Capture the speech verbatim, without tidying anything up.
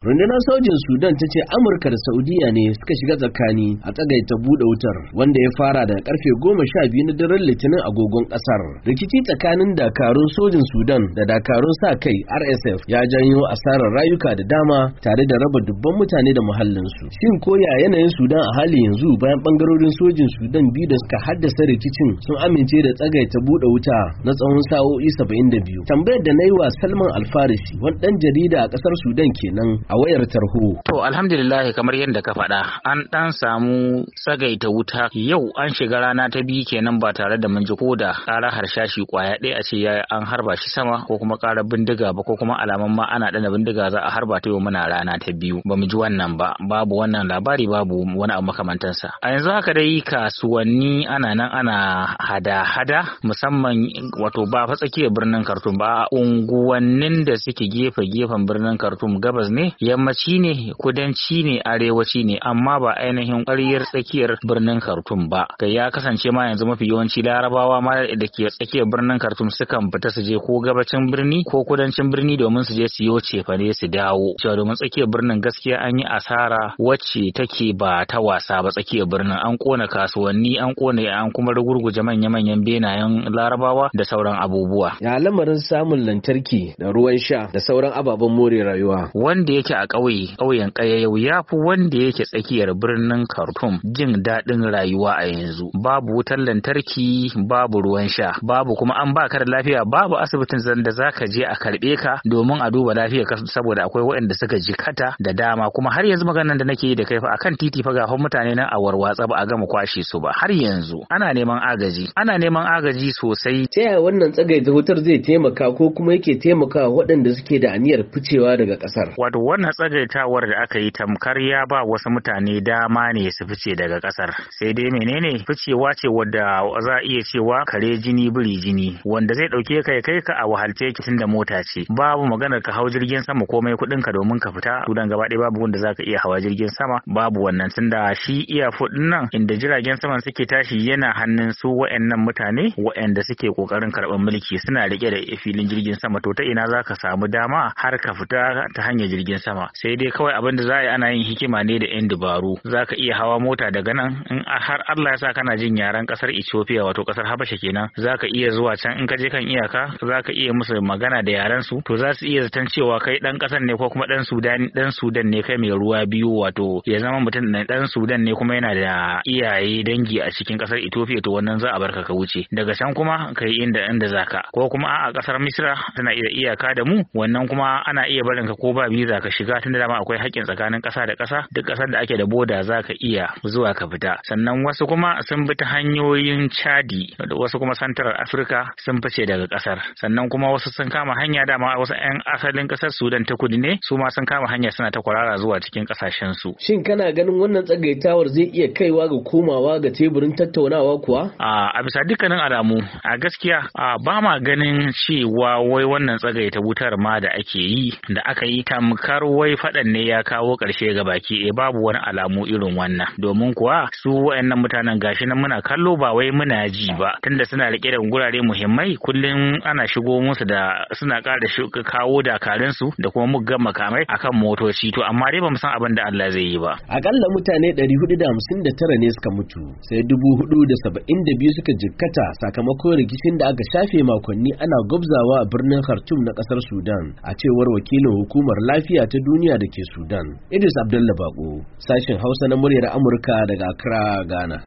Rundunar sojin Sudan ta ce Amurka da Saudiya ne suka shiga tsakani a tsagaita buɗe wutar wanda ya fara daga karfe goma sha biyu na daren Litinin agogon ƙasar. Rikici tsakanin dakarun sojin Sudan da dakarun sa kai R S F ya janyo asarar rayuka da dama tare da raba dubban mutane da muhallinsu. Shin koya yanayin Sudan a hali yanzu bayan bangarorin sojin Sudan biyu da suka haddasa rikicin sun amince da tsagaita buɗe wuta na tsawon sa'o'i saba'in da biyu? Tambayar da na yi wa Salman Alfarisi, wani ɗan jarida a ƙasar Sudan kenan, a wayar tarho. To alhamdulillah, kamar yadda ka faɗa, an ɗan samu tsagaita wuta yau, an shiga rana ta biyu kenan ba tare da mun ji ko da ƙara harshashi kwaya ɗaya a ce ya an harba shi sama ko kuma ƙara bindiga ba ko kuma alaman ma ana ɗana bindiga za a harba ta yau muna rana ta biyu ba mu ji wannan ba, babu wannan labari, babu wani abu makamantansa. A yanzu haka dai kasuwanni ana nan ana hada-hada, musamman wato ba fa tsakiyar birnin Khartoum ba, unguwannin da suke gefe-gefen birnin Khartoum, gabas ne, yammaci ne, kudanci ne, arewaci ne, amma ba ainihin ƙwaryar tsakiyar birnin Khartoum ba. Kai ya kasance ma yanzu mafi yawanci Larabawa ma da ke tsakiyar birnin Khartoum sukan fita su je ko gabacin birni ko kudancin birni domin su je su yo cefane su dawo. Cewa domin tsakiyar birnin gaskiya an yi asara wacce take ba ta wasa ba. Tsakiyar birnin an kona kasuwanni, an kona an kuma rugurguje manya-manyan benayen Larabawa da sauran abubuwa. Ya lamarin samun lantarki da ruwan sha da sauran ababen more rayuwa. Wanda yake a ƙauye, ƙauyen Ƙayayau ya fi wanda yake tsakiyar birnin Khartoum jin daɗin rayuwa a yanzu. Babu wutar lantarki, babu ruwan sha, babu kuma an baka da lafiya, babu asibitin da zaka je a karɓe ka domin a duba lafiyar ka, saboda akwai waɗanda suka jikata da dama. Kuma har yanzu maganar da nake yi da kai fa akan titi fa ga mutane nan a warwatsa ba a gama kwashe su ba. Har yanzu ana neman agaji, ana neman agaji sosai. Ta yaya wannan tsagaita wutar zai taimaka ko kuma yake taimakawa waɗanda suke da aniyar ficewa daga ƙasar? Wato wannan tsagaitawar da aka yi tamkar ya ba wasu mutane dama ne su fice daga ƙasar. Sai dai menene ficewa ce wadda za a iya cewa kare jini biri jini, wanda zai ɗauke ka ya kai ka a wahalce ki tunda mota ce. Babu maganar ka hau jirgin sama komai kuɗin ka domin ka fita. Sudan gaba ɗaya babu wanda zaka iya hawa jirgin sama, babu wannan, tunda shi airport ɗin nan inda jiragen saman suke tashi yana hannun su wa'annan mutane wa'anda suke kokarin karɓar mulki, suna rike da filin jirgin sama. To ta ina zaka samu dama har ka fita ta hanyar jirgin sama? Sai dai kawai abin da za a yi ana yin hikima ne da yan dabaru. Zaka iya hawa mota daga nan, in har Allah ya sa kana jin yaren kasar Ethiopia wato kasar Habasha kenan, zaka iya zuwa can, in ka je kan iyaka zaka iya musu magana da yaren su, to za su iya zaton cewa kai dan kasar ne ko kuma dan Sudan dan Sudan ne kai mai ruwa biyu, wato ya zama mutum ne dan Sudan ne kuma yana da iyaye dangi a cikin kasar Ethiopia, to wannan za a barka ka wuce. Daga can kuma kai inda inda zaka, ko kuma a kasar Misra tana iya iyaka da mu, wannan kuma ana iya barin ka ko ba visa ka shiga, tunda dama akwai haƙƙin tsakanin ƙasa da ƙasa, duk ƙasar da ake da boda zaka iya zuwa ka fita. Sannan wasu kuma sun bi ta hanyoyin Chadi, wasu kuma Central Africa sun fice daga ƙasar. Sannan kuma wasu sun kama hanya, dama wasu 'yan asalin ƙasar Sudan ta kudu ne, su ma sun kama hanya suna ta kwarara zuwa cikin ƙasashen su. Shin kana ganin wannan tsagaitawar zai iya kaiwa ga komawa ga teburin tattaunawa kuwa? A a bisa dukkanin alamu, a gaskiya a ba ma ganin cewa wai wannan tsagaita wutar ma da ake yi da aka yi tamkar wai faɗan ne ya kawo ƙarshe ga baki. E babu wani alamu irin wannan, domin kuwa su wayannan mutanen gashi nan muna kallo ba wai muna ji ba, tunda suna rike da gurare muhimmai, kullum ana shigo musu da suna ƙara kawo dakarun su da kuma muggan makamai akan motoci. To amma dai bamu san abin da Allah zai yi ba. Akalla mutane ɗari hudu da hamsin da tara ne suka mutu, sai dubu hudu da saba'in da biyu suka jikkata sakamakon rikicin da aka shafe makonni ana gwabzawa a birnin Khartoum na ƙasar Sudan, a cewar wakilin hukumar lafiya ta duniya da ke Sudan, Idris Abdullah Bako, sashen Hausa na muryar Amurka daga Accra, Ghana.